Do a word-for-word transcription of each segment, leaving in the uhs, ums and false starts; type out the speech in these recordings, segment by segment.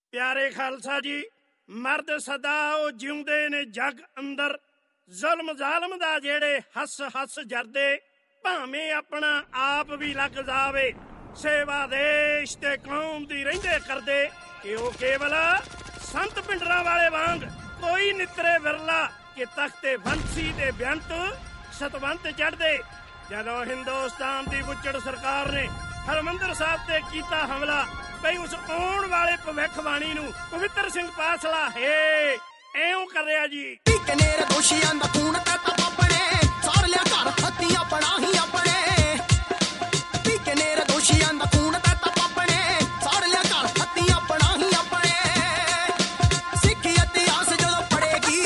ਪਿਆਰੇ ਖਾਲਸਾ ਜੀ, ਮਰਦ ਸਦਾ ਉਹ ਜਿਉਂਦੇ ਨੇ ਜੱਗ ਅੰਦਰ, ਜ਼ੁਲਮ ਜ਼ਾਲਮ ਦਾ ਜਿਹੜੇ ਹੱਸ ਹੱਸ ਜਰਦੇ, ਭਾਵੇਂ ਆਪਣਾ ਆਪ ਵੀ ਲੱਗ ਜਾਵੇ, ਸੇਵਾ ਦੇਸ਼ ਤੇ ਕੌਮ ਦੀ ਰਹਿੰਦੇ ਕਰਦੇ, ਕਿ ਉਹ ਕੇਵਲ ਸੰਤ ਪਿੰਡਰਾਂ ਵਾਲੇ ਵਾਂਗ ਕੋਈ ਨਿਤਰੇ ਵਿਰਲਾ, ਕਿ ਤਖਤੇ ਬੰਸੀ ਦੇ ਬੇਅੰਤ ਸਤਵੰਤ ਚੜ੍ਹਦੇ। ਜਦੋਂ ਹਿੰਦੁਸਤਾਨ ਦੀ ਬੁੱਚੜ ਸਰਕਾਰ ਨੇ ਹਰਮੰਦਰ ਸਾਹਿਬ ਤੇ ਕੀਤਾ ਹਮਲਾ, ਬਈ ਉਸ ਆਉਣ ਵਾਲੇ ਭਵਿੱਖਬਾਣੀ ਨੂੰ ਪਵਿੱਤਰ ਸਿੰਘ ਪਾਸਲਾ ਹੈ ਐਉਂ ਕਰ ਰਿਹਾ ਜੀ। ਕਿਨੇਰ ਦੋਸ਼ੀਆਂ ਦਾ ਖੂਨ ਤੇ ਤਾਂ ਆਪਣੇ ਸਾਰ ਲਿਆ ਘਰ ਹੱਤੀਆਂ ਬਣਾ ਹੀ ਆਪਣੇ, ਕਿਨੇਰ ਦੋਸ਼ੀਆਂ ਦਾ ਖੂਨ ਤੇ ਤਾਂ ਆਪਣੇ ਸਾਰ ਲਿਆ ਘਰ ਹੱਤੀਆਂ ਬਣਾ ਹੀ ਆਪਣੇ। ਸਿੱਖ ਇਤਿਹਾਸ ਜਦੋਂ ਪੜੇਗੀ,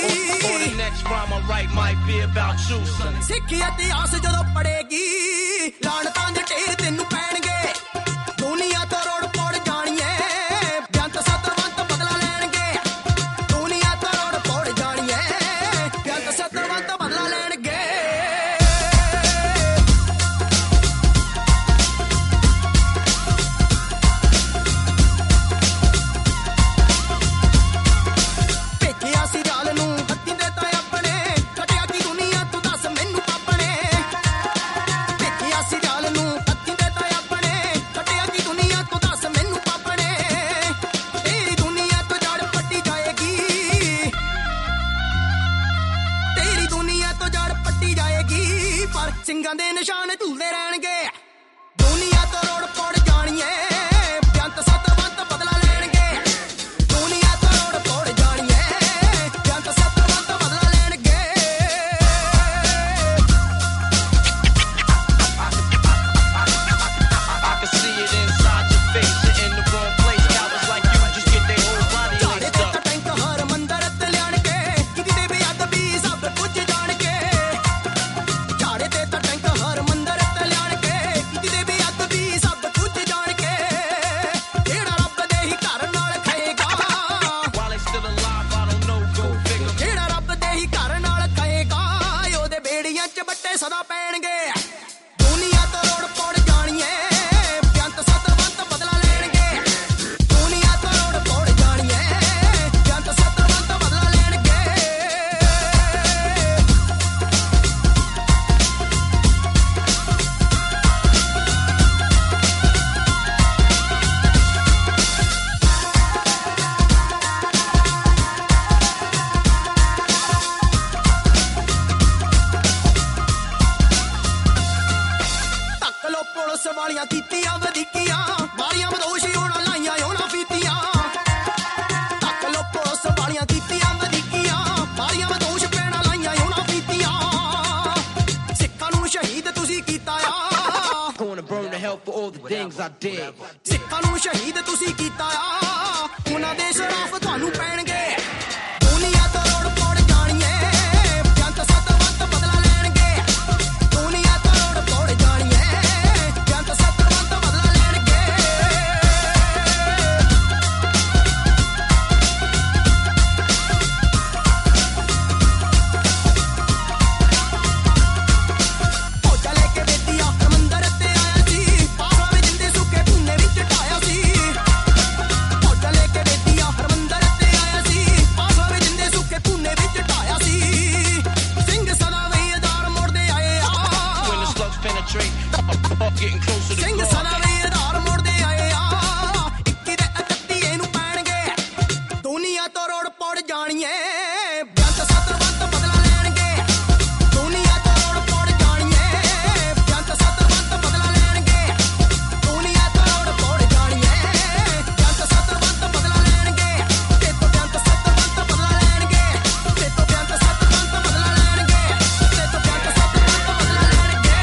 ਸਿੱਖ ਇਤਿਹਾਸ ਜਦੋਂ ਪੜੇਗੀ, ਲਾਣਤਾਂ ਦੇ ਢੇਰ ਤੈਨੂੰ ਪੈਣਗੇ, ਦੁਨੀਆ ਤੋਂ ਰੋੜ ਪੋੜ ਜਾਣੀਏ, ਬੇਅੰਤ ਸਤਵੰਤ ਬਦਲਾ ਲੈਣਗੇ, ਦੁਨੀਆ ਤੋਂ ਰੋੜ ਪੋੜ ਜਾਣੀਏ, ਬੇਅੰਤ ਸਤਵੰਤ ਬਦਲਾ ਲੈਣਗੇ। ਭੇਜਿਆ ਸੀ ਜਾਲ ਨੂੰ ਹੱਥੀਂ ਦੇ ਤਾਂ ਆਪਣੇ, ਕੱਟਿਆ ਕੀ ਦੁਨੀਆ ਤੂੰ ਦੱਸ ਮੈਨੂੰ ਆਪਣੇ, ਭੇਜਿਆ ਸੀ ਜਾਲ ਨੂੰ ਹੱਥੀਂ ਦੇ ਤਾਂ ਆਪਣੇ, ਕੱਟਿਆ ਕੀ ਦੁਨੀਆ ਤੂੰ ਦੱਸ ਮੈਨੂੰ ਆਪਣੇ। ਤੇਰੀ ਦੁਨੀਆ ਤੋਂ ਜੜ ਪੱਟੀ ਜਾਏਗੀ, ਤੇਰੀ ਦੁਨੀਆ ਤੋਂ ਜੜ ਪੱਟੀ ਜਾਏਗੀ, ਪਰ ਸਿੰਘਾਂ ਦੇ ਨਿਸ਼ਾਨ ਝੂਲਦੇ ਰਹਿਣਗੇ, ਦੁਨੀਆ ਤੋਂ ਰੋੜ ਪੋੜ ਜਾਣੀਏ, ਬੇਅੰਤ ਸਤਵੰਤ ਬਦਲਾ ਲੈਣਗੇ, ਦੁਨੀਆ ਤੋਂ ਰੋੜ ਪੋੜ ਜਾਣੀਏ, ਬੇਅੰਤ ਸਤਵੰਤ ਬਦਲਾ ਲੈਣਗੇ। I can see it inside your face. You're in the wrong place. Cowards like you just get their whole body ਝਾੜੇ laced ਤੇ up. ਤਾਂ ਟੈਂਕ ਹਰ ਮੰਦਰ ਤੇ ਲਿਆਣਗੇ, ਕਿਤੇ ਦੇ ਬੇਅਦਬੀ ਸਭ ਪੁੱਜ ਜਾਣਗੇ, ਝਾੜੇ ਤੇ ਤਾਂ ਟੈਂਕ ਹਰ ਮੰਦਰ ਤੇ ਲਿਆਣਗੇ, ਕਿਤੇ ਦੇ ਬੇਅਦਬੀ ਸਭ ਪੁੱਜ ਜਾਣਗੇ। ਜਿਹੜਾ ਰੱਬ ਦੇ ਹੀ ਘਰ ਨਾਲ ਖਾਏਗਾ, While they still alive, I don't know. Go figure. ਜਿਹੜਾ ਰੱਬ ਦੇ ਹੀ ਘਰ ਨਾਲ ਖਾਏਗਾ, ਉਹਦੇ ਬੇੜੀਆਂ 'ਚ ਬੱਟੇ ਸਦਾ ਪੈਣਗੇ, ਦੁਨੀਆ ਤੋਂ ਰੋੜ ਪੋੜ ਜਾਣੀਏ, ਬੇਅੰਤ ਸਤਵੰਤ ਬਦਲਾ ਲੈਣਗੇ, ਦੁਨੀਆ ਤੋਂ ਰੋੜ ਪੋੜ ਜਾਣੀਏ, ਬੇਅੰਤ ਸਤਵੰਤ ਬਦਲਾ ਲੈਣਗੇ। ਧੱਕ ਲੋ ਪੁਲਿਸ ਵਾਲੀਆਂ ਕੀਤੀਆਂ ਵਧੀਕੀਆਂ, ਮਾਰੀਆਂ ਬਦੋਸ਼ੀ ਹੋਣਾ ਲਾਈਆਂ ਹੋਣਾ ਫੀਤੀਆਂ, ਧੱਕ ਲੋ ਪੁਲਿਸ ਵਾਲੀਆਂ ਕੀਤੀਆਂ ਵਧੀਕੀਆਂ, ਮਾਰੀਆਂ ਬਦੋਸ਼ ਪੈਣਾ ਲਾਈਆਂ ਹੋਣਾ ਫੀਤੀਆਂ। ਸਿੱਖਾਂ ਨੂੰ ਸ਼ਹੀਦ ਤੁਸੀਂ ਕੀਤਾ ਆ, Gonna burn to hell for all the things I did. ਸਿੱਖਾਂ ਨੂੰ ਸ਼ਹੀਦ ਤੁਸੀਂ ਕੀਤਾ ਆ, ਉਹਨਾਂ ਦੇ ਸ਼ਰਾਫ ਤੁਹਾਨੂੰ ਪੈਣਗੇ, ਦੁਨੀਆ ਤੋਂ ਰੋੜ ਪੋੜ ਜਾਣੀਏ, ਬੇਅੰਤ ਸਤਵੰਤ ਬਦਲਾ ਲੈਣਗੇ, ਦੁਨੀਆ ਤੋਂ ਰੋੜ ਪੋੜ ਜਾਣੀਏ, ਬੇਅੰਤ ਸਤਵੰਤ ਬਦਲਾ ਲੈਣਗੇ। ਫੌਜਾਂ ਲੈ ਕੇ ਬੇਟੀਆਂ ਹਰਮੰਦਰ ਤੇ ਆਇਆ ਸੀ, ਪਾਸਾ ਵਿੱਚ ਜਿੰਦੇ ਸੁੱਕੇ ਧੂਨੇ ਵਿੱਚ ਢਾਇਆ ਸੀ, ਫੌਜਾਂ ਲੈ ਕੇ ਬੇਟੀਆਂ ਹਰਮੰਦਰ ਤੇ ਆਇਆ ਸੀ, ਪਾਸਾ ਵਿੱਚ ਜਿੰਦੇ ਸੁੱਕੇ ਧੂਨੇ ਵਿੱਚ ਢਾਇਆ ਸੀ। ਸਿੰਘ ਸਦਾ ਵਹੀਦਾਰ ਮੁੜਦੇ ਆਏ ਆ, When the slugs penetrate, getting closer to Singh God. ਸਦਾ ਵਹੀਦਾਰ ਮੁੜਦੇ ਆਏ ਆ, ਇੱਕੀ ਦੇ ਇਕੱਤੀ ਇਹਨੂੰ ਪੈਣਗੇ, ਦੁਨੀਆ ਤੋਂ ਰੋੜ ਪੋੜ ਜਾਣੀਏ, ਬੇਅੰਤ ਸਤਵੰਤ ਬਦਲਾ ਲੈਣਗੇ, ਦੁਨੀਆ ਤੋਂ ਰੋੜ ਪੋੜ ਜਾਣੀਏ, ਬੇਅੰਤ ਸਤਵੰਤ ਬਦਲਾ ਲੈਣਗੇ, ਦੁਨੀਆ ਤੋਂ ਰੋੜ ਪੋੜ ਜਾਣੀਏ, ਬੇਅੰਤ ਸਤਵੰਤ ਬਦਲਾ ਲੈਣਗੇ, ਤੇ ਤੋਂ ਬੇਅੰਤ ਸਤਵੰਤ ਬਦਲਾ ਲੈਣਗੇ, ਤੇ ਤੋਂ ਬੇਅੰਤ ਸਤਵੰਤ ਬਦਲਾ ਲੈਣਗੇ, ਤੇ ਤੋਂ ਬੇਅੰਤ ਸਤਵੰਤ ਬਦਲਾ ਲੈਣਗੇ।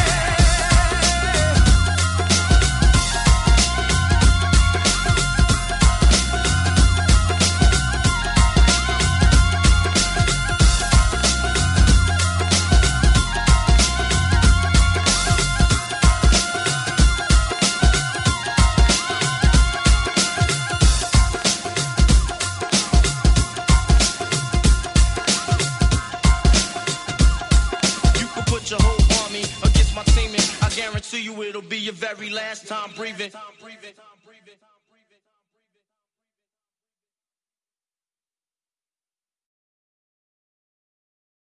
You can put your whole army against my team, and I guarantee you it'll be your very last time breathing.